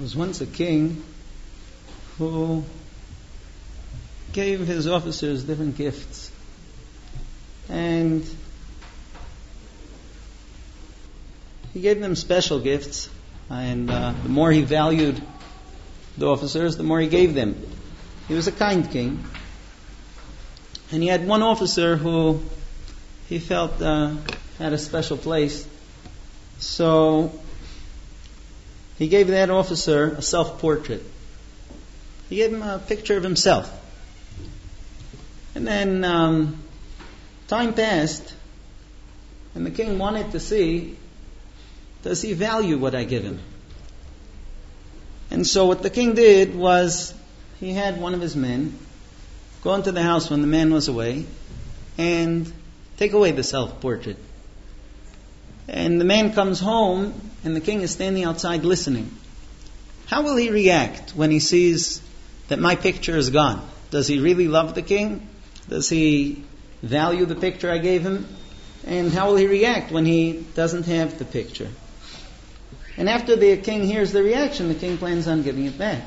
was once a king who gave his officers different gifts. And he gave them special gifts. And the more he valued the officers, the more he gave them. He was a kind king. And he had one officer who he felt had a special place. So he gave that officer a self-portrait. He gave him a picture of himself. And then time passed, and the king wanted to see, does he value what I give him? And so what the king did was, he had one of his men go into the house when the man was away and take away the self-portrait. And the man comes home, and the king is standing outside listening. How will he react when he sees that my picture is gone? Does he really love the king? Does he value the picture I gave him? And how will he react when he doesn't have the picture? And after the king hears the reaction, the king plans on giving it back.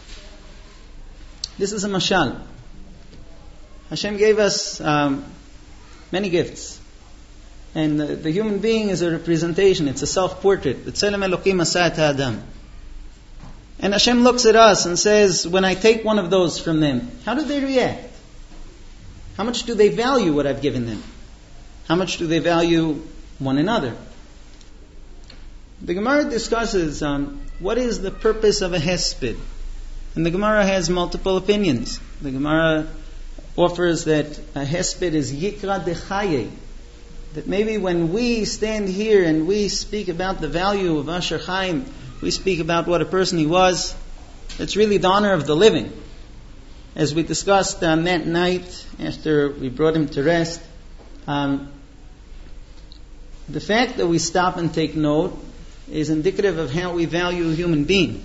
This is a mashal. Hashem gave us many gifts. And the human being is a representation. It's a self-portrait. B'tselem Elokim asa et ha'adam. And Hashem looks at us and says, when I take one of those from them, how do they react? How much do they value what I've given them? How much do they value one another? The Gemara discusses what is the purpose of a hesped. And the Gemara has multiple opinions. The Gemara offers that a hesped is yikra dechaye. That maybe when we stand here and we speak about the value of Asher Chaim, we speak about what a person he was, it's really the honor of the living. As we discussed on that night after we brought him to rest, the fact that we stop and take note is indicative of how we value a human being.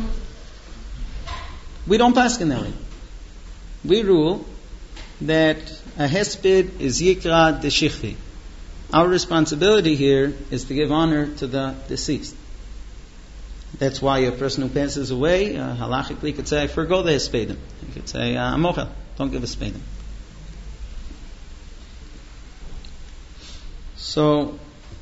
We don't paskin that way. We rule that a hesped is yikra deshichvi. Our responsibility here is to give honor to the deceased. That's why a person who passes away, halachically could say, I forgo the hespedim. He could say, amochel, don't give hespedim. So,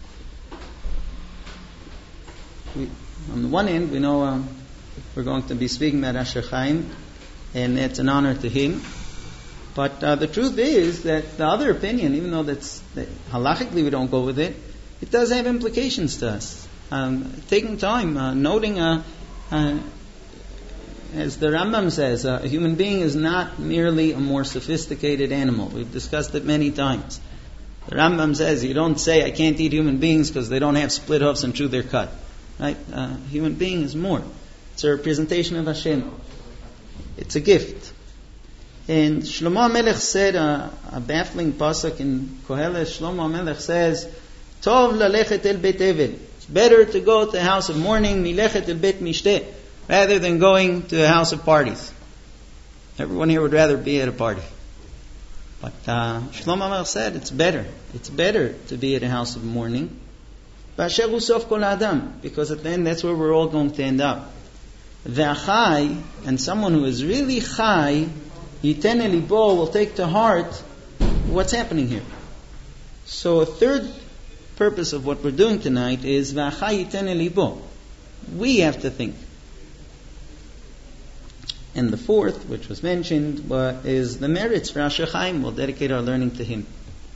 on the one hand, we know we're going to be speaking about Asher Chaim, and it's an honor to him. But the truth is that the other opinion, even though that halachically we don't go with it, it does have implications to us. Taking time, noting, as the Rambam says, a human being is not merely a more sophisticated animal. We've discussed it many times. The Rambam says you don't say I can't eat human beings because they don't have split hoofs and chew their cud. Right? Human being is more. It's a representation of Hashem. It's a gift. And Shlomo HaMelech said a baffling pasuk in Koheles. Shlomo HaMelech says, Tov lalechet el bet eved. It's better to go to a house of mourning, milechet el bet mishteh, rather than going to a house of parties. Everyone here would rather be at a party. But Shlomo HaMelech said it's better. It's better to be at a house of mourning. B'asher hu sof kol adam, because at the end that's where we're all going to end up. V'achai, and someone who is really chai, Yiten elibo, will take to heart what's happening here. So a third purpose of what we're doing tonight is V'achai yiten elibo. We have to think. And the fourth, which was mentioned, is the merits for Asher Chaim. We'll dedicate our learning to him.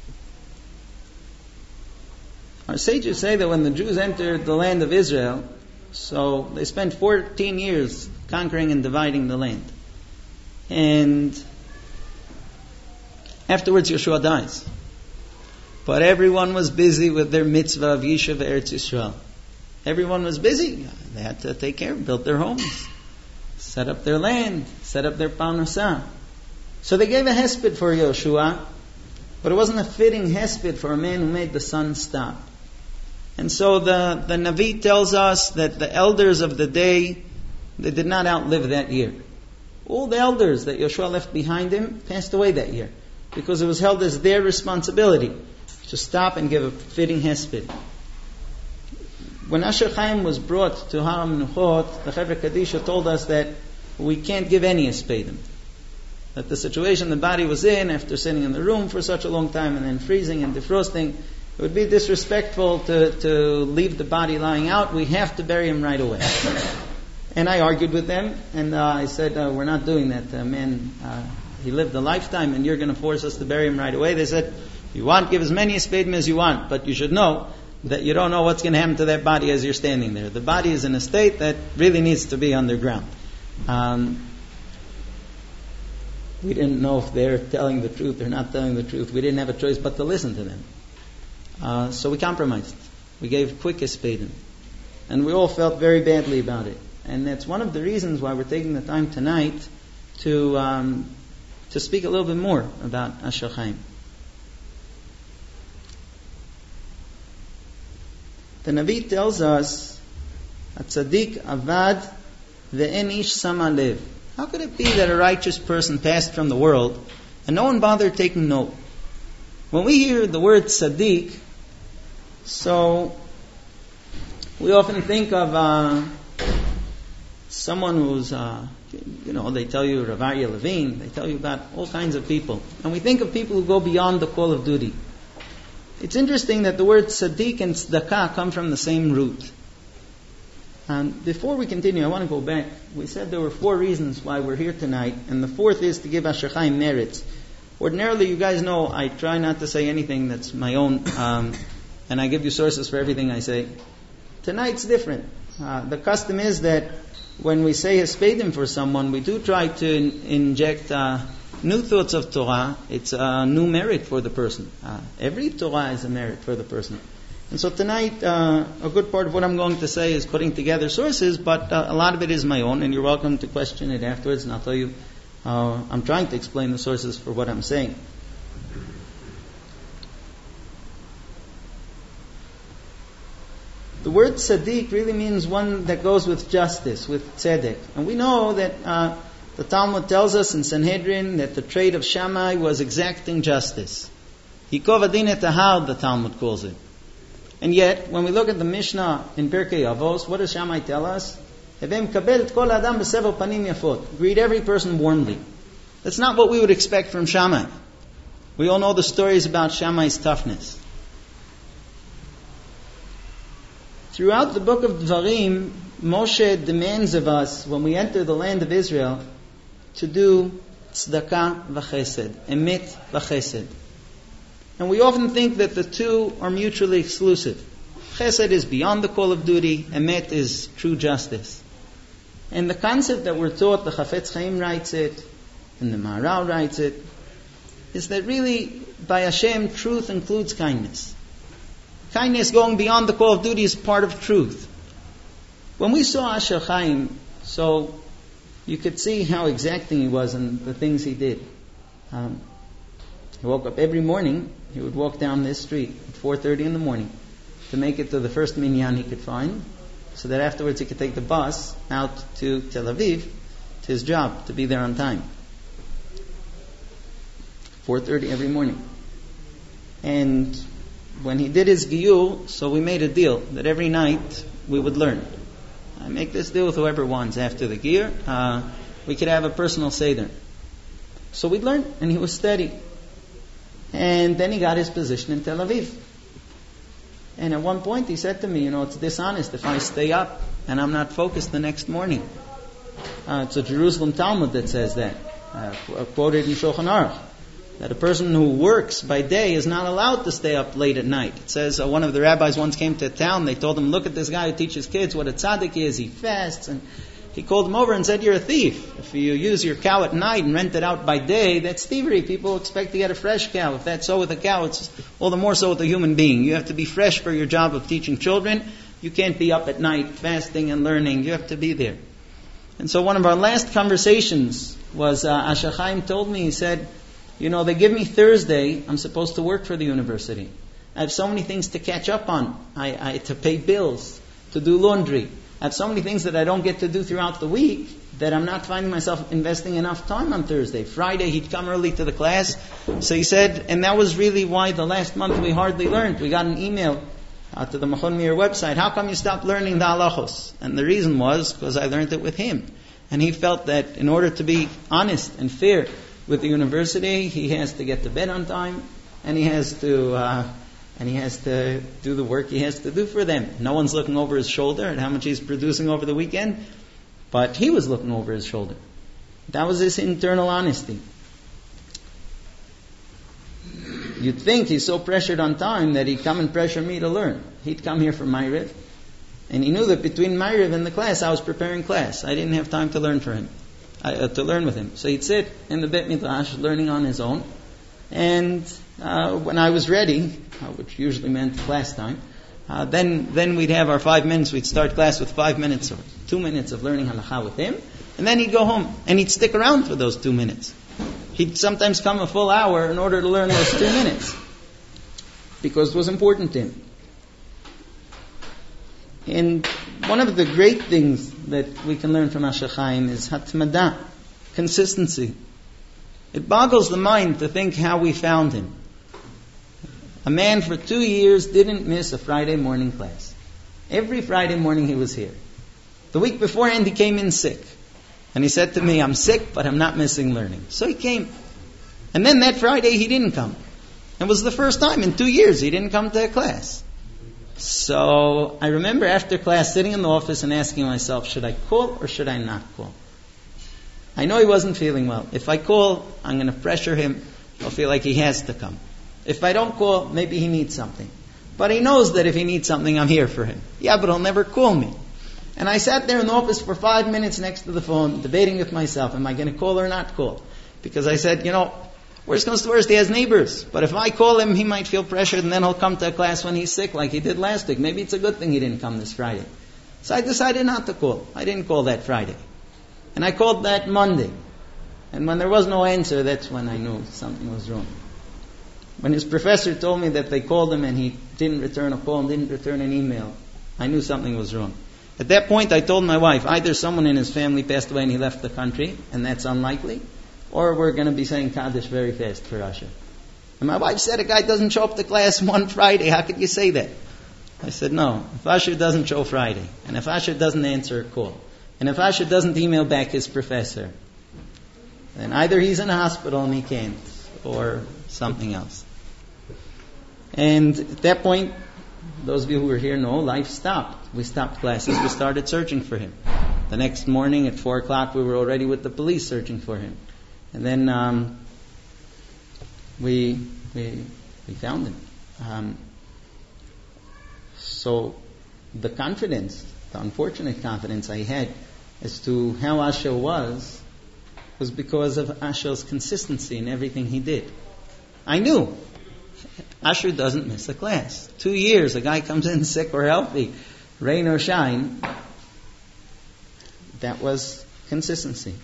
Our sages say that when the Jews entered the land of Israel, so they spent 14 years conquering and dividing the land. And afterwards Yeshua dies. But everyone was busy with their mitzvah of Yishuv Eretz Yisrael. Everyone was busy. They had to take care, build their homes, set up their land, set up their parnasah. So they gave a hesped for Yeshua, but it wasn't a fitting hesped for a man who made the sun stop. And so the Navi tells us that the elders of the day, they did not outlive that year. All the elders that Yeshua left behind him passed away that year, because it was held as their responsibility to stop and give a fitting hesped. when Asher Chaim was brought to Har HaMenuchot, the Chevra Kadisha told us that we can't give any espedim. That the situation the body was in, after sitting in the room for such a long time and then freezing and defrosting, it would be disrespectful to leave the body lying out. We have to bury him right away. And I argued with them, and I said, we're not doing that. Man, he lived a lifetime, and you're going to force us to bury him right away. They said, if you want, give as many espedim as you want, but you should know that you don't know what's going to happen to that body as you're standing there. The body is in a state that really needs to be underground. We didn't know if they're telling the truth or not telling the truth. We didn't have a choice but to listen to them. So we compromised. We gave quick espedim. And we all felt very badly about it. And that's one of the reasons why we're taking the time tonight to speak a little bit more about Asher Chaim. The Navi tells us, "Atzadik avad ve'en ish sama lev." How could it be that a righteous person passed from the world and no one bothered taking note? When we hear the word tzaddik, so we often think of someone who's, they tell you Rav Aryeh Levine, they tell you about all kinds of people. And we think of people who go beyond the call of duty. It's interesting that the word tzaddik and tzedakah come from the same root. And before we continue, I want to go back. We said there were 4 reasons why we're here tonight, and the 4th is to give Asher Chaim merits. Ordinarily, you guys know I try not to say anything that's my own, and I give you sources for everything I say. Tonight's different. The custom is that when we say espedim for someone, we do try to inject new thoughts of Torah. It's a new merit for the person. Every Torah is a merit for the person. And so tonight, a good part of what I'm going to say is putting together sources, but a lot of it is my own, and you're welcome to question it afterwards, and I'll tell you, I'm trying to explain the sources for what I'm saying. The word tzaddik really means one that goes with justice, with tzedek. And we know that the Talmud tells us in Sanhedrin that the trait of Shammai was exacting justice. Yikov adin et ahar, the Talmud calls it. And yet, when we look at the Mishnah in Pirkei Avos, what does Shammai tell us? Hevem kabel et kol adam b'sever panim yafot. Greet every person warmly. That's not what we would expect from Shammai. We all know the stories about Shammai's toughness. Throughout the book of Dvarim, Moshe demands of us, when we enter the land of Israel, to do tzedakah v'chesed, emet v'chesed. And we often think that the two are mutually exclusive. Chesed is beyond the call of duty, emet is true justice. And the concept that we're taught, the Chafetz Chaim writes it, and the Maharal writes it, is that really, by Hashem, truth includes kindness. Kindness going beyond the call of duty is part of truth. When we saw Asher Chaim, so you could see how exacting he was in the things he did. He woke up every morning. He would walk down this street at 4:30 in the morning to make it to the first minyan he could find, so that afterwards he could take the bus out to Tel Aviv to his job, to be there on time. 4:30 every morning. And when he did his giyur, so we made a deal that every night we would learn. I make this deal with whoever wants after the giyur. We could have a personal seder. So we'd learn, and he was steady. And then he got his position in Tel Aviv. And at one point he said to me, it's dishonest if I stay up and I'm not focused the next morning. It's a Jerusalem Talmud that says that, quoted in Shulchan Aruch, that a person who works by day is not allowed to stay up late at night. It says one of the rabbis once came to a town, they told him, look at this guy who teaches kids what a tzaddik is, he fasts, and he called him over and said, you're a thief. If you use your cow at night and rent it out by day, that's thievery. People expect to get a fresh cow. If that's so with a cow, it's all the more so with a human being. You have to be fresh for your job of teaching children. You can't be up at night fasting and learning. You have to be there. And so one of our last conversations was, Asher Chaim told me, he said, they give me Thursday, I'm supposed to work for the university. I have so many things to catch up on. I to pay bills, to do laundry. I have so many things that I don't get to do throughout the week that I'm not finding myself investing enough time on Thursday. Friday, he'd come early to the class. So he said, and that was really why the last month we hardly learned. We got an email to the Machon Meir website, how come you stopped learning the halachos? And the reason was because I learned it with him. And he felt that in order to be honest and fair with the university, he has to get to bed on time, and he has to do the work he has to do for them. No one's looking over his shoulder at how much he's producing over the weekend, but he was looking over his shoulder. That was his internal honesty. You'd think he's so pressured on time that he'd come and pressure me to learn. He'd come here for Ma'ariv, and he knew that between Ma'ariv and the class, I was preparing class. I didn't have time to learn for him, to learn with him. So he'd sit in the Bet Midrash learning on his own, and when I was ready, which usually meant class time, then we'd have our 5 minutes. We'd start class with 5 minutes or 2 minutes of learning halakha with him, and then he'd go home, and he'd stick around for those 2 minutes. He'd sometimes come a full hour in order to learn those 2 minutes, because it was important to him. And one of the great things that we can learn from Asher Chaim is hatmada, consistency. It boggles the mind to think how we found him. A man for 2 years didn't miss a Friday morning class. Every Friday morning he was here. The week beforehand he came in sick. And he said to me, I'm sick, but I'm not missing learning. So he came. And then that Friday he didn't come. It was the first time in 2 years he didn't come to a class. So I remember after class sitting in the office and asking myself, should I call or should I not call? I know he wasn't feeling well. If I call, I'm going to pressure him. He'll feel like he has to come. If I don't call, maybe he needs something. But he knows that if he needs something, I'm here for him. Yeah, but he'll never call me. And I sat there in the office for 5 minutes next to the phone, debating with myself, am I going to call or not call? Because I said, worst comes to worst, he has neighbors. But if I call him, he might feel pressured, and then he'll come to a class when he's sick, like he did last week. Maybe it's a good thing he didn't come this Friday. So I decided not to call. I didn't call that Friday. And I called that Monday. And when there was no answer, that's when I knew something was wrong. When his professor told me that they called him and he didn't return a call and didn't return an email, I knew something was wrong. At that point, I told my wife, either someone in his family passed away and he left the country, and that's unlikely, or we're going to be saying Kaddish very fast for Asher. And my wife said, a guy doesn't show up to class one Friday. How could you say that? I said, no. If Asher doesn't show Friday, and if Asher doesn't answer a call, and if Asher doesn't email back his professor, then either he's in a hospital and he can't, or something else. And at that point, those of you who were here know, life stopped. We stopped classes. We started searching for him. The next morning at 4 o'clock, we were already with the police searching for him. And then we found him. So the unfortunate confidence I had as to how Asher was because of Asher's consistency in everything he did. I knew Asher doesn't miss a class. 2 years, a guy comes in sick or healthy, rain or shine. That was consistency.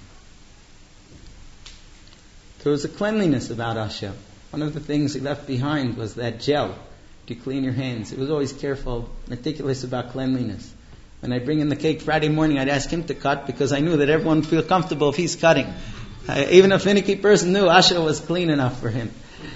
There was a cleanliness about Asher. One of the things he left behind was that gel to clean your hands. He was always careful, meticulous about cleanliness. When I'd bring in the cake Friday morning, I'd ask him to cut because I knew that everyone would feel comfortable if he's cutting. Even a finicky person knew Asher was clean enough for him.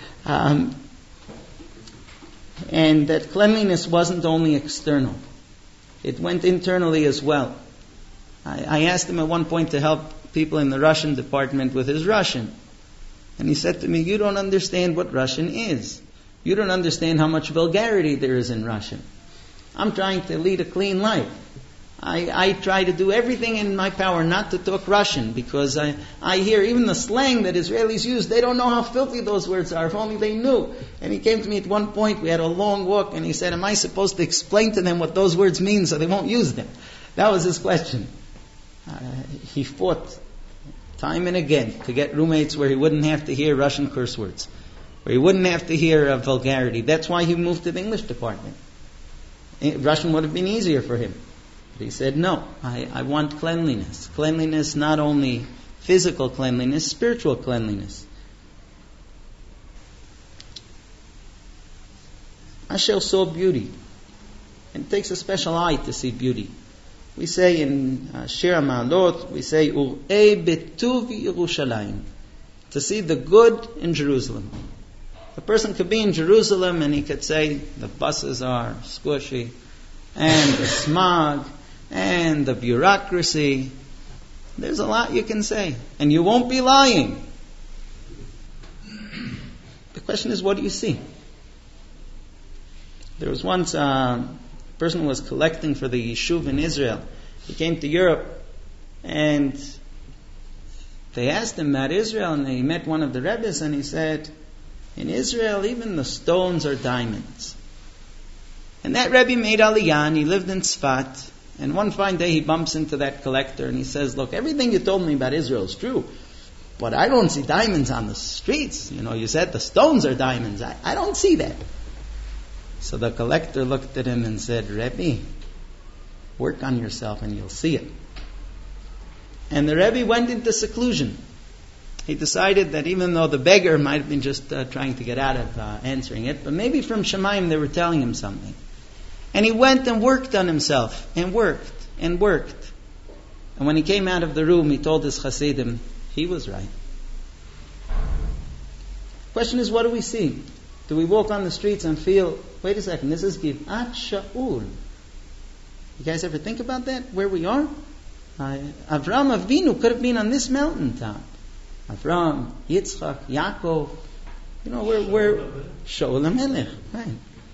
And that cleanliness wasn't only external. It went internally as well. I asked him at one point to help people in the Russian department with his Russian. And he said to me, you don't understand what Russian is. You don't understand how much vulgarity there is in Russian. I'm trying to lead a clean life. I try to do everything in my power not to talk Russian because I hear even the slang that Israelis use, they don't know how filthy those words are, if only they knew. And he came to me at one point, we had a long walk, and he said, am I supposed to explain to them what those words mean so they won't use them? That was his question. He fought time and again to get roommates where he wouldn't have to hear Russian curse words, where he wouldn't have to hear vulgarity. That's why he moved to the English department. Russian would have been easier for him. But he said, no, I want cleanliness. Cleanliness, not only physical cleanliness, spiritual cleanliness. Asher saw beauty. And it takes a special eye to see beauty. We say in Shir HaMa'alot, we say, Ur'ei betuv Yerushalayim, to see the good in Jerusalem. The person could be in Jerusalem and he could say the buses are squishy, and the smog, and the bureaucracy. There's a lot you can say, and you won't be lying. The question is, what do you see? There was once a person who was collecting for the Yishuv in Israel. He came to Europe, and they asked him about Israel, and he met one of the Rebbes, and he said, in Israel, even the stones are diamonds. And that Rebbe made Aliyah, and he lived in Tzfat. And one fine day he bumps into that collector, and he says, look, everything you told me about Israel is true, but I don't see diamonds on the streets. You said the stones are diamonds. I don't see that. So the collector looked at him and said, Rebbe, work on yourself and you'll see it. And the Rebbe went into seclusion. He decided that even though the beggar might have been just trying to get out of answering it, but maybe from Shemaim they were telling him something. And he went and worked on himself, and worked, and worked. And when he came out of the room, he told his Hasidim, he was right. Question is, what do we see? Do we walk on the streets and feel, wait a second, this is Givat Shaul. You guys ever think about that, where we are? Avraham Avinu could have been on this mountaintop. Avraham, Yitzchak, Yaakov. We're Shaul HaMelech. Right.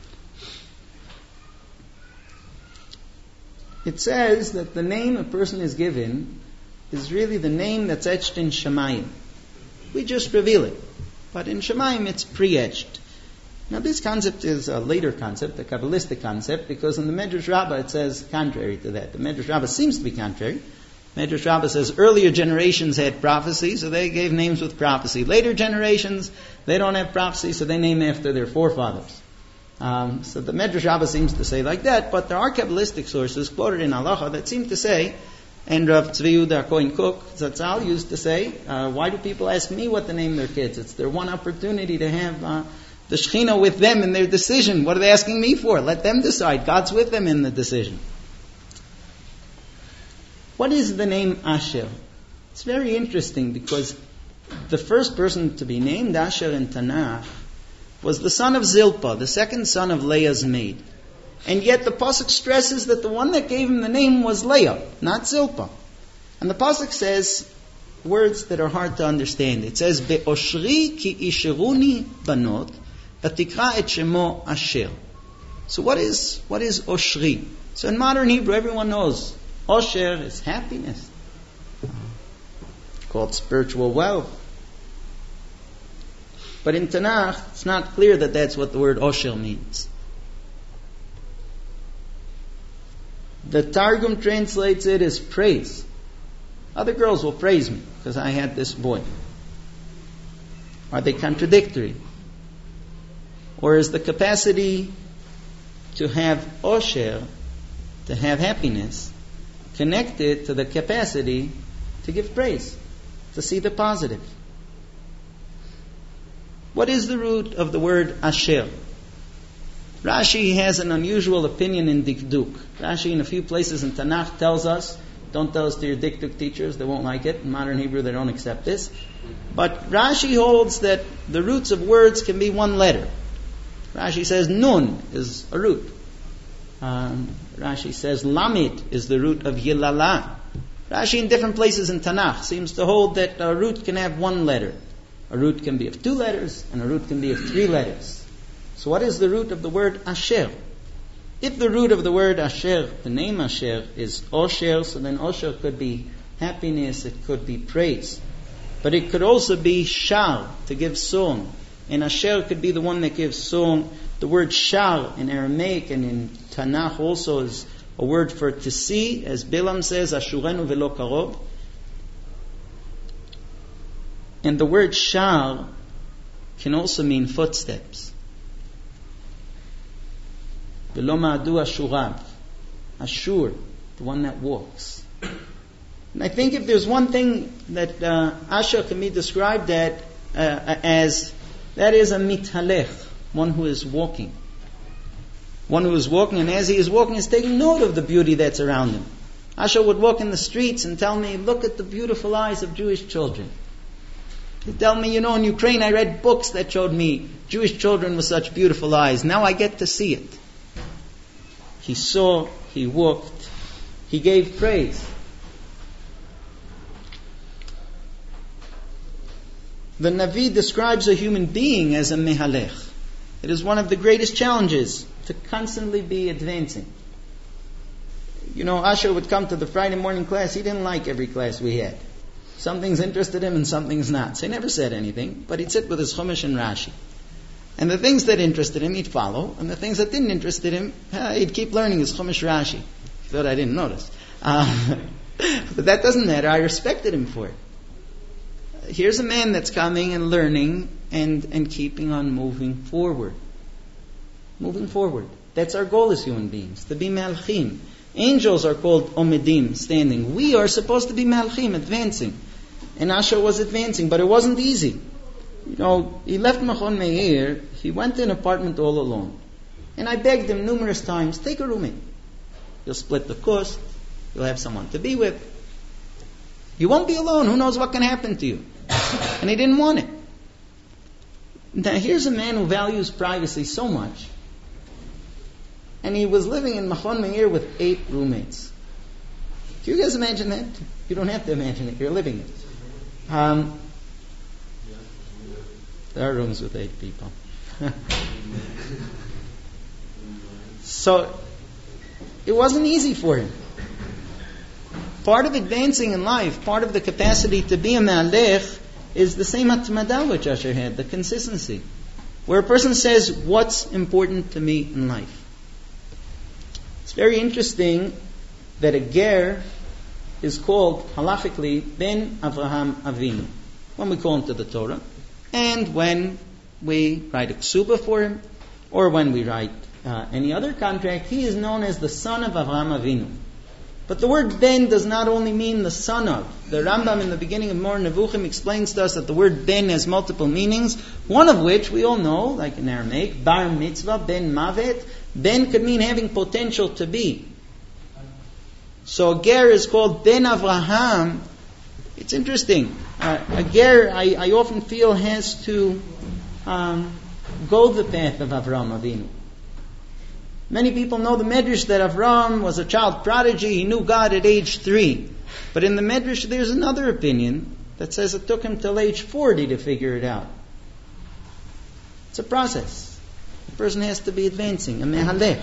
It says that the name a person is given is really the name that's etched in Shemayim. We just reveal it. But in Shemayim it's pre-etched. Now this concept is a later concept, a Kabbalistic concept, because in the Medrash Rabbah it says contrary to that. The Medrash Rabbah seems to be contrary. Medrash Rabbah says earlier generations had prophecy, so they gave names with prophecy. Later generations, they don't have prophecy, so they name after their forefathers. So the Medrash Rabbah seems to say like that, but there are Kabbalistic sources quoted in Halacha that seem to say, and Rav Tzvi Yehuda Kohen Kook Zatzal used to say, why do people ask me what to name their kids? It's their one opportunity to have the Shekhinah with them in their decision. What are they asking me for? Let them decide. God's with them in the decision. What is the name Asher? It's very interesting because the first person to be named Asher in Tanakh was the son of Zilpah, the second son of Leah's maid. And yet the Pasuk stresses that the one that gave him the name was Leah, not Zilpah. And the Pasuk says words that are hard to understand. It says, Be'oshri ki isheruni banot, v'tikra et shemo Asher. So what is Oshri? So in modern Hebrew, everyone knows Osher is happiness, called spiritual wealth. But in Tanakh, it's not clear that that's what the word Osher means. The Targum translates it as praise. Other girls will praise me because I had this boy. Are they contradictory? Or is the capacity to have Osher, to have happiness, connected to the capacity to give praise, to see the positive? What is the root of the word Asher? Rashi has an unusual opinion in Dikduk. Rashi in a few places in Tanakh tells us, don't tell us to your Dikduk teachers, they won't like it. In modern Hebrew they don't accept this. But Rashi holds that the roots of words can be one letter. Rashi says Nun is a root. Rashi says Lamid is the root of Yilala. Rashi in different places in Tanakh seems to hold that a root can have one letter. A root can be of 2 letters, and a root can be of 3 letters. So what is the root of the word Asher? If the root of the word Asher, the name Asher, is Osher, so then Osher could be happiness, it could be praise. But it could also be Shar, to give song. And Asher could be the one that gives song. The word Shar in Aramaic and in Tanakh also is a word for to see, as Bilam says, Ashurenu velo karov. And the word Shar can also mean footsteps. Velo ma'adu ashurav. Ashur, the one that walks. And I think if there's one thing that Asher can be described as, that is a mithalech, one who is walking. One who is walking, and as he is walking, is taking note of the beauty that's around him. Asher would walk in the streets and tell me, look at the beautiful eyes of Jewish children. He tell me, in Ukraine I read books that showed me Jewish children with such beautiful eyes. Now I get to see it. He saw, he walked, he gave praise. The Navi describes a human being as a mehalech. It is one of the greatest challenges to constantly be advancing. Asher would come to the Friday morning class. He didn't like every class we had. Some things interested him and some things not. So he never said anything, but he'd sit with his Chumash and Rashi. And the things that interested him, he'd follow. And the things that didn't interest him, he'd keep learning his Chumash Rashi. He thought I didn't notice. But that doesn't matter. I respected him for it. Here's a man that's coming and learning and keeping on moving forward. Moving forward. That's our goal as human beings, to be malchim. Angels are called omedim, standing. We are supposed to be malchim, advancing. And Asher was advancing, but it wasn't easy. He left Machon Meir, he went to an apartment all alone. And I begged him numerous times, take a roommate. You'll split the cost, you'll have someone to be with. You won't be alone, who knows what can happen to you. And he didn't want it. Now here's a man who values privacy so much. And he was living in Machon Meir with 8 roommates. Can you guys imagine that? You don't have to imagine it, you're living it. There are rooms with 8 people. So, it wasn't easy for him. Part of advancing in life, part of the capacity to be a mehalech, is the same atmadah which Asher had, the consistency. Where a person says, what's important to me in life? It's very interesting that a ger is called halachically Ben Avraham Avinu when we call him to the Torah, and when we write a ksuba for him, or when we write any other contract, he is known as the son of Avraham Avinu. But the word Ben does not only mean the son of. The Rambam in the beginning of Mor Nevuchim explains to us that the word Ben has multiple meanings, one of which we all know, like in Aramaic, bar mitzvah, ben mavet. Ben could mean having potential to be. So a ger is called Ben Avraham. It's interesting. A ger, I often feel, has to go the path of Avraham Avinu. Many people know the Medrash that Avraham was a child prodigy. He knew God at age 3. But in the Medrash there's another opinion that says it took him till age 40 to figure it out. It's a process. The person has to be advancing, a mehalech.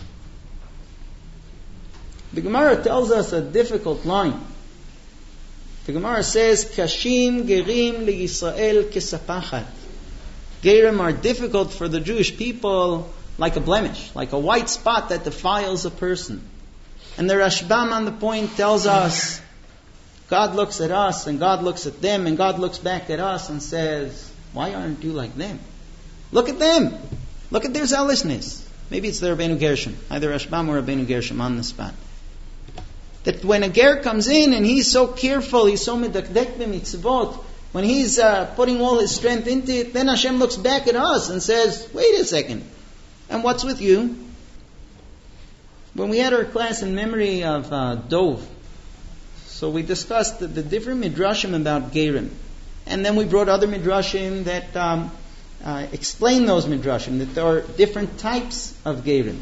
The Gemara tells us a difficult line. The Gemara says, Kashim gerim liYisrael kesapachat. Gerim are difficult for the Jewish people like a blemish, like a white spot that defiles a person. And the Rashbam on the point tells us, God looks at us and God looks at them and God looks back at us and says, why aren't you like them? Look at them. Look at their zealousness. Maybe it's the Rabbeinu Gershom, either Rashbam or Rabbeinu Gershom on the spot. That when a ger comes in and he's so careful, he's so medakdek b'mitzvot, when he's putting all his strength into it, then Hashem looks back at us and says, wait a second, and what's with you? When we had our class in memory of Dov, so we discussed the different midrashim about gerim. And then we brought other midrashim that explain those midrashim, that there are different types of gerim.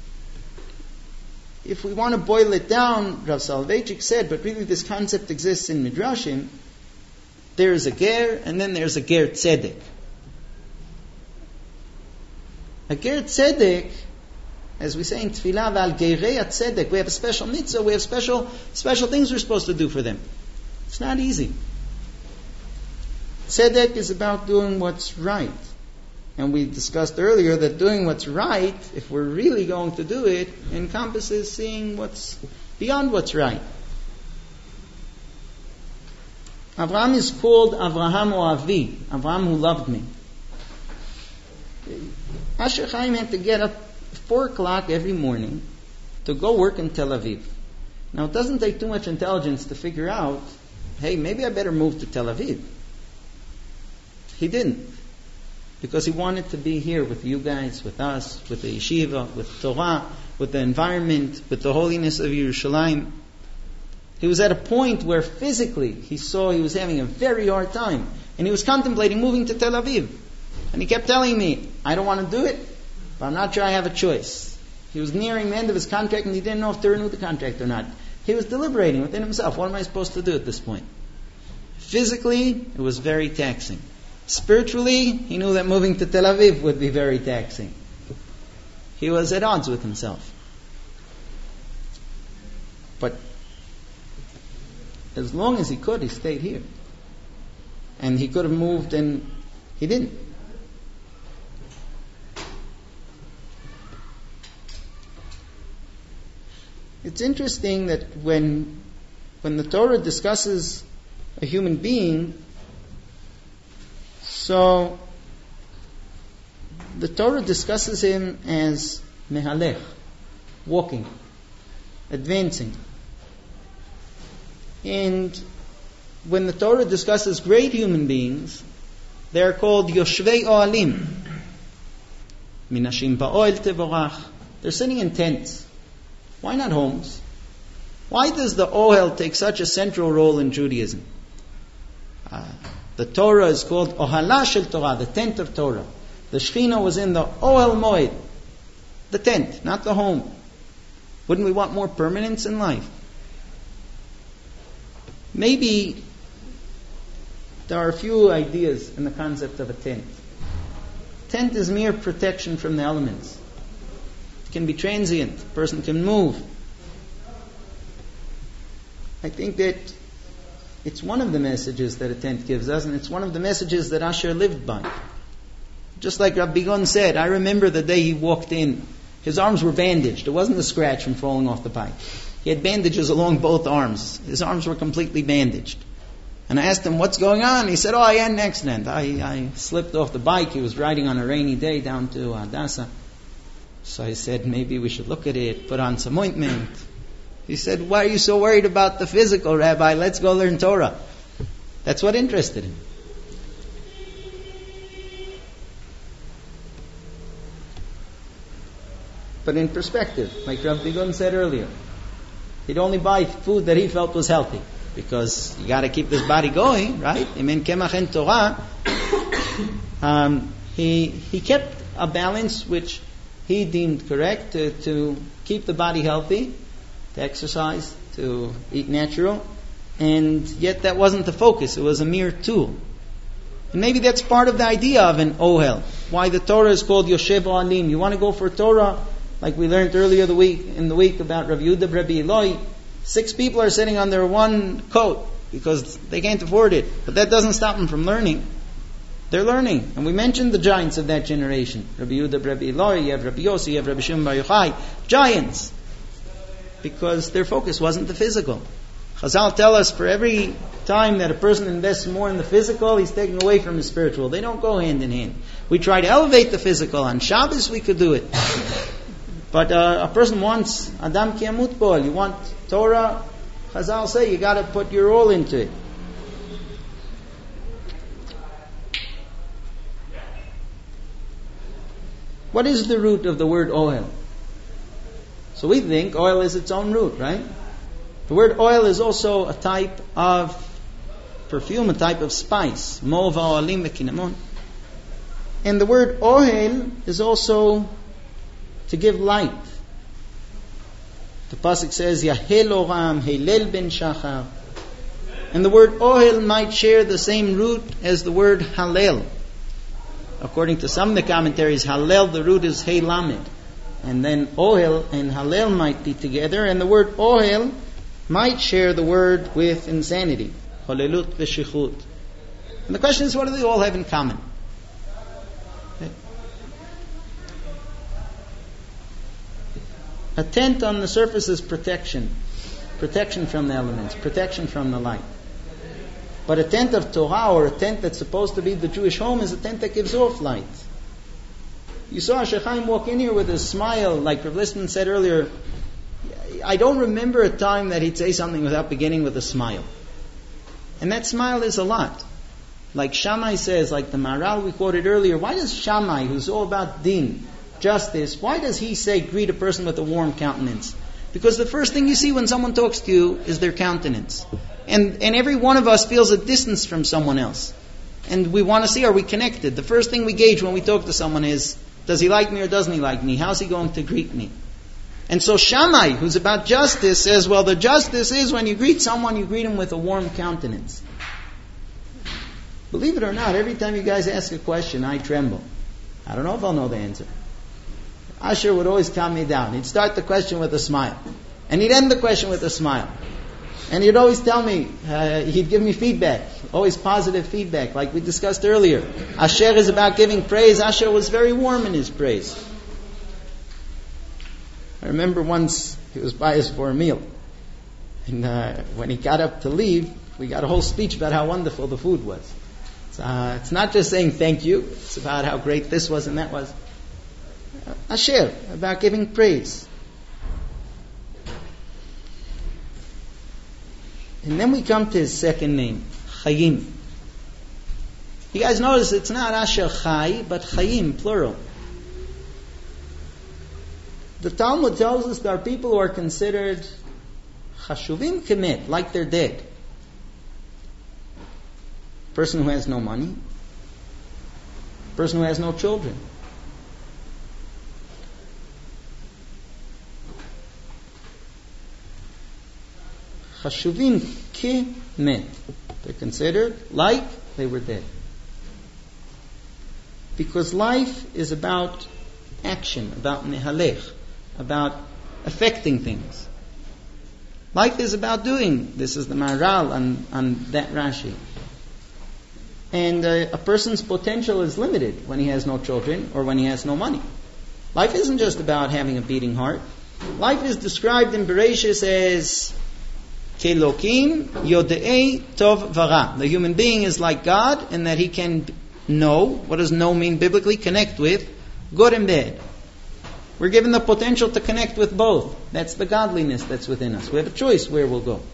If we want to boil it down, Rav Soloveitchik said, but really this concept exists in midrashim, there is a ger, and then there's a ger tzedek. A ger tzedek, as we say in Tfilah, Val gerei tzedek, we have a special mitzvah, we have special things we're supposed to do for them. It's not easy. Tzedek is about doing what's right. And we discussed earlier that doing what's right, if we're really going to do it, encompasses seeing what's beyond what's right. Avraham is called Avraham Oavi, Avraham who loved me. Asher Chaim had to get up 4 o'clock every morning to go work in Tel Aviv. Now it doesn't take too much intelligence to figure out, hey, maybe I better move to Tel Aviv. He didn't. Because he wanted to be here with you guys, with us, with the yeshiva, with Torah, with the environment, with the holiness of Yerushalayim. He was at a point where physically he saw he was having a very hard time. And he was contemplating moving to Tel Aviv. And he kept telling me, I don't want to do it, but I'm not sure I have a choice. He was nearing the end of his contract and he didn't know if to renew the contract or not. He was deliberating within himself. What am I supposed to do at this point? Physically, it was very taxing. Spiritually, he knew that moving to Tel Aviv would be very taxing. He was at odds with himself. But as long as he could, he stayed here. And he could have moved and he didn't. It's interesting that when the Torah discusses a human being, so the Torah discusses him as mehalech, walking, advancing. And when the Torah discusses great human beings, they are called yoshvei oalim. Minashim ba'oel tevorach. They're sitting in tents. Why not homes? Why does the ohel take such a central role in Judaism? The Torah is called Ohala Shel Torah, the tent of Torah. The Shekhinah was in the Ohel Moed, the tent, not the home. Wouldn't we want more permanence in life? Maybe there are a few ideas in the concept of a tent. Tent is mere protection from the elements. It can be transient. A person can move. I think that it's one of the messages that a tent gives us, and it's one of the messages that Asher lived by. Just like Rabbi Gon said, I remember the day he walked in. His arms were bandaged. It wasn't a scratch from falling off the bike. He had bandages along both arms. His arms were completely bandaged. And I asked him, what's going on? He said, I had an accident. I slipped off the bike. He was riding on a rainy day down to Hadassah. So I said, maybe we should look at it, put on some ointment. He said, why are you so worried about the physical, Rabbi? Let's go learn Torah. That's what interested him. But in perspective, like Rabbi Gun said earlier, he'd only buy food that he felt was healthy, because you got to keep this body going, right? Amen. Kemach en Torah. He kept a balance which he deemed correct to keep the body healthy, to exercise, to eat natural, and yet that wasn't the focus. It was a mere tool. And maybe that's part of the idea of an ohel. Why the Torah is called Yoshev Ohalim. You want to go for Torah, like we learned earlier in the week about Rabbi Yehuda, Rabbi Eloi. 6 people are sitting on their one coat because they can't afford it. But that doesn't stop them from learning. They're learning. And we mentioned the giants of that generation. Rabbi Yehuda, Rabbi Eloi, you have Rabbi Yossi, you have Rabbi Shimon Bar Yochai. Giants. Because their focus wasn't the physical. Chazal tell us for every time that a person invests more in the physical, he's taking away from his spiritual. They don't go hand in hand. We try to elevate the physical. On Shabbos we could do it. But a person wants Adam ki yamut bo'el. You want Torah, Chazal say you got to put your all into it. What is the root of the word ohel? So we think oil is its own root, right? The word oil is also a type of perfume, a type of spice. Mova olim v'kinamon. And the word ohel is also to give light. The pasuk says, Yahel oram, Heilel ben shachar. And the word ohel might share the same root as the word halel. According to some of the commentaries, halel, the root is hey lamed. And then ohel and halel might be together. And the word ohel might share the word with insanity. Holelut v'shichut. And the question is, what do they all have in common? A tent on the surface is protection. Protection from the elements. Protection from the light. But a tent of Torah, or a tent that's supposed to be the Jewish home, is a tent that gives off light. You saw Sheikh Chaim walk in here with a smile, like Rav Listman said earlier. I don't remember a time that he'd say something without beginning with a smile. And that smile is a lot. Like Shammai says, like the Maharal we quoted earlier, why does Shammai, who's all about din, justice, why does he say greet a person with a warm countenance? Because the first thing you see when someone talks to you is their countenance. And every one of us feels a distance from someone else. And we want to see, are we connected? The first thing we gauge when we talk to someone is, does he like me or doesn't he like me? How's he going to greet me? And so Shammai, who's about justice, says, well, the justice is when you greet someone, you greet him with a warm countenance. Believe it or not, every time you guys ask a question, I tremble. I don't know if I'll know the answer. Asher would always calm me down. He'd start the question with a smile. And he'd end the question with a smile. And he'd always tell me, he'd give me feedback, always positive feedback, like we discussed earlier. Asher is about giving praise. Asher was very warm in his praise. I remember once he was by us for a meal. And when he got up to leave, we got a whole speech about how wonderful the food was. It's not just saying thank you, it's about how great this was and that was. Asher, about giving praise. And then we come to his second name, Chayim. You guys notice it's not Asher Chai, but Chayim, plural. The Talmud tells us there are people who are considered Chashuvim Kemet, like they're dead. Person who has no money. Person who has no children. Chashuvim Kemet. They're considered like they were dead. Because life is about action, about mehalech, about affecting things. Life is about doing. This is the Maharal on that Rashi. And a person's potential is limited when he has no children or when he has no money. Life isn't just about having a beating heart. Life is described in Bereshis as Kelokim Yodei Tov Vara. The human being is like God in that he can know. What does know mean biblically? Connect with good and bad. We're given the potential to connect with both. That's the godliness that's within us. We have a choice where we'll go.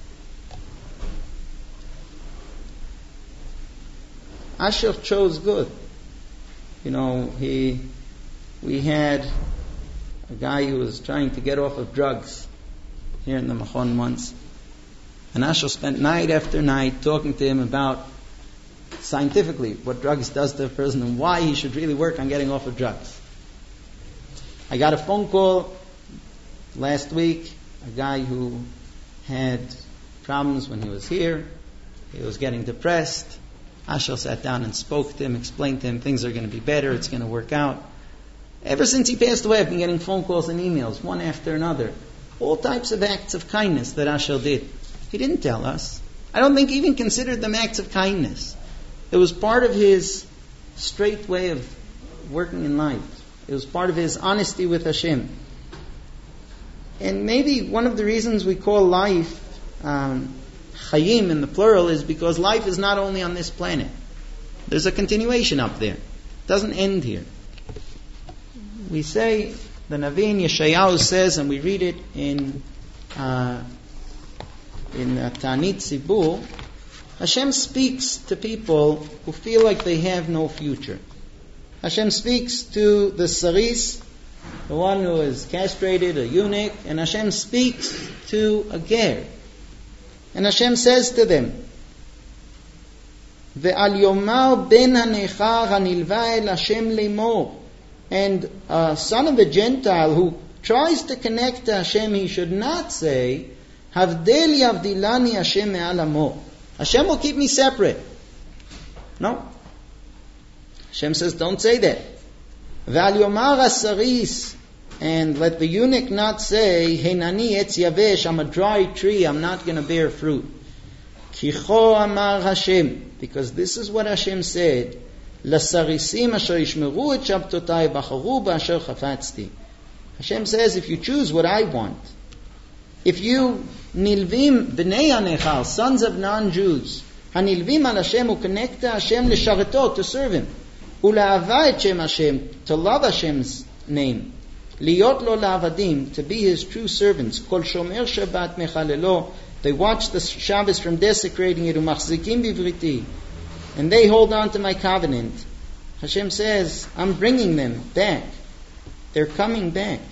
Asher chose good. You know, we had a guy who was trying to get off of drugs here in the Machon once. And Asher spent night after night talking to him about scientifically what drugs does to a person and why he should really work on getting off of drugs. I got a phone call last week, a guy who had problems when he was here. He was getting depressed. Asher sat down and spoke to him, explained to him things are going to be better, it's going to work out. Ever since he passed away, I've been getting phone calls and emails, one after another. All types of acts of kindness that Asher did. He didn't tell us. I don't think he even considered them acts of kindness. It was part of his straight way of working in life. It was part of his honesty with Hashem. And maybe one of the reasons we call life Chayim in the plural is because life is not only on this planet. There's a continuation up there. It doesn't end here. We say, the Navi Yeshayahu says, and we read it in Ta'anit Zibur, Hashem speaks to people who feel like they have no future. Hashem speaks to the Saris, the one who is castrated, a eunuch, and Hashem speaks to a ger. And Hashem says to them, Ve'al yomar ben hanechar hanilva el Hashem lemor. And a son of a Gentile who tries to connect to Hashem, he should not say, Havdel yavdilani Hashem me'al amo. Hashem will keep me separate. No. Hashem says, don't say that. Ve'al yomar asaris. And let the eunuch not say, Henani etz yavesh, I'm a dry tree, I'm not going to bear fruit. Kicho amar Hashem. Because this is what Hashem said. Lasarisim asher yishmeru et shabtotai bacharu b'asher chafatzti. Hashem says, if you choose what I want, if you nilvim b'nei hanechal, sons of non-Jews, hanilvim al Hashem, who connect to Hashem l'shareto, to serve Him, ula'ava et Shem Hashem, to love Hashem's name, liot lo la'avadim, to be His true servants, kol shomer Shabbat mechalelo, they watch the Shabbos from desecrating it, umachzikim bivriti, and they hold on to my covenant. Hashem says, I'm bringing them back. They're coming back.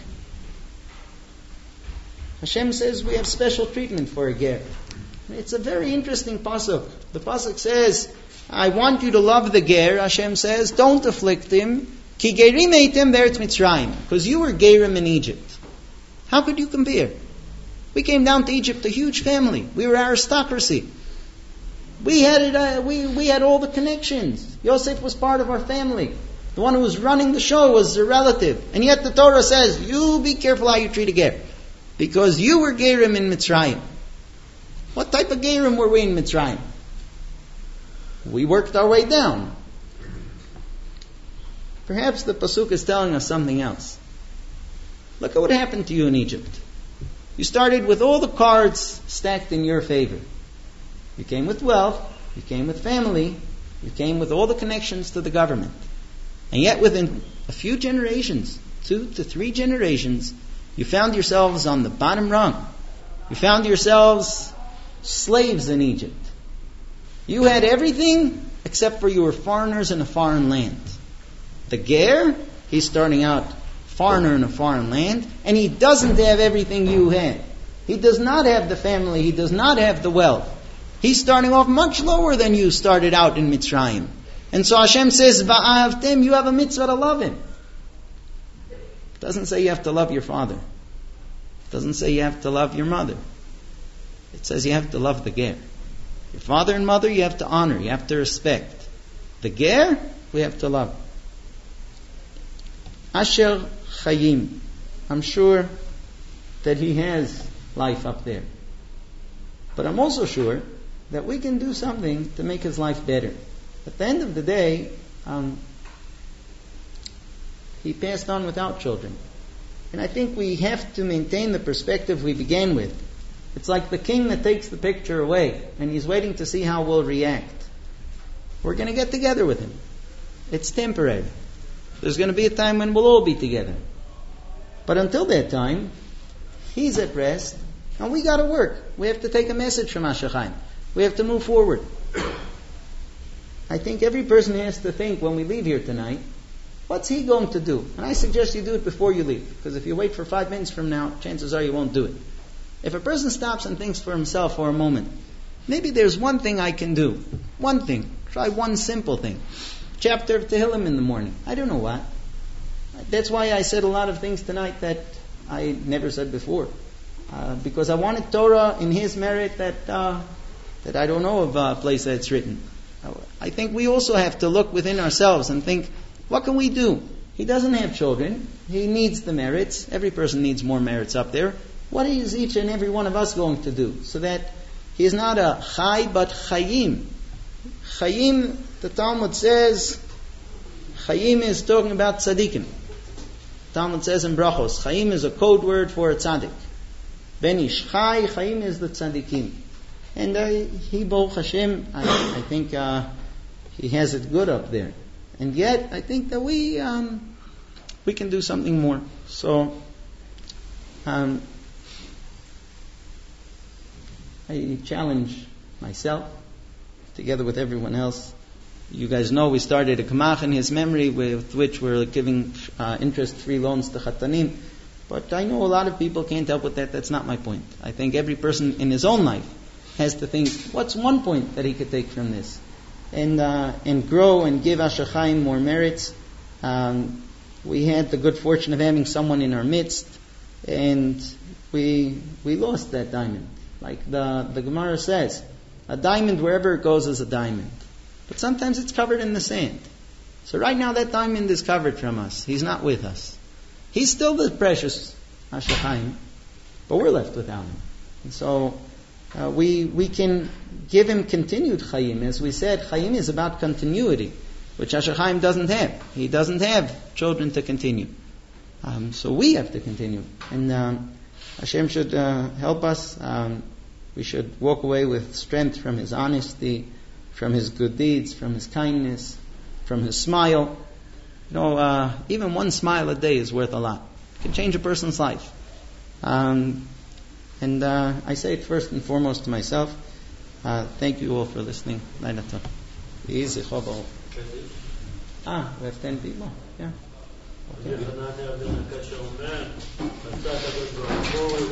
Hashem says we have special treatment for a ger. It's a very interesting pasuk. The pasuk says, I want you to love the ger, Hashem says, don't afflict him. Ki gerim eitem be'eretz Mitzrayim. Because you were gerim in Egypt. How could you compare? We came down to Egypt, a huge family. We were aristocracy. We had all the connections. Yosef was part of our family. The one who was running the show was a relative. And yet the Torah says, you be careful how you treat a ger. Because you were gerim in Mitzrayim. What type of gerim were we in Mitzrayim? We worked our way down. Perhaps the Pasuk is telling us something else. Look at what happened to you in Egypt. You started with all the cards stacked in your favor. You came with wealth, you came with family, you came with all the connections to the government. And yet within a few generations, 2 to 3 generations, you found yourselves on the bottom rung. You found yourselves slaves in Egypt. You had everything except for you were foreigners in a foreign land. The ger, he's starting out foreigner in a foreign land, and he doesn't have everything you had. He does not have the family, he does not have the wealth. He's starting off much lower than you started out in Mitzrayim. And so Hashem says, Va'ahavtem, you have a mitzvah to love him. It doesn't say you have to love your father. It doesn't say you have to love your mother. It says you have to love the ger. Your father and mother you have to honor, you have to respect. The ger, we have to love. Asher Chayim. I'm sure that he has life up there. But I'm also sure that we can do something to make his life better. At the end of the day, he passed on without children. And I think we have to maintain the perspective we began with. It's like the king that takes the picture away and he's waiting to see how we'll react. We're going to get together with him. It's temporary. There's going to be a time when we'll all be together. But until that time, he's at rest and we got to work. We have to take a message from Asher Chaim. We have to move forward. I think every person has to think when we leave here tonight, what's he going to do? And I suggest you do it before you leave. Because if you wait for 5 minutes from now, chances are you won't do it. If a person stops and thinks for himself for a moment, maybe there's one thing I can do. One thing. Try one simple thing. Chapter of Tehillim in the morning. I don't know what. That's why I said a lot of things tonight that I never said before. Because I wanted Torah in his merit that I don't know of a place that it's written. I think we also have to look within ourselves and think, what can we do? He doesn't have children. He needs the merits. Every person needs more merits up there. What is each and every one of us going to do? So that he is not a chai, but chayim. Chayim, the Talmud says, chayim is talking about tzaddikim. The Talmud says in Brachos, chayim is a code word for a tzaddik. Ben ish chai, chayim is the tzaddikim. And he, Baruch Hashem, I think he has it good up there. And yet, I think that we can do something more. So, I challenge myself, together with everyone else. You guys know we started a Kamach in his memory, with which we're giving interest-free loans to Chatanim. But I know a lot of people can't help with that. That's not my point. I think every person in his own life has to think, what's one point that he could take from this? And grow and give Asher Chaim more merits. We had the good fortune of having someone in our midst, and we lost that diamond. Like the Gemara says, a diamond wherever it goes is a diamond. But sometimes it's covered in the sand. So right now that diamond is covered from us. He's not with us. He's still the precious Asher Chaim, but we're left without him. And so we can give him continued Chaim. As we said, Chaim is about continuity, which Asher Chaim doesn't have. He doesn't have children to continue. So we have to continue. And Hashem should help us. We should walk away with strength from his honesty, from his good deeds, from his kindness, from his smile. Even one smile a day is worth a lot. It can change a person's life. And I say it first and foremost to myself. Thank you all for listening. Laila tov. Easy, chobo. We have 10 people. Yeah. Okay.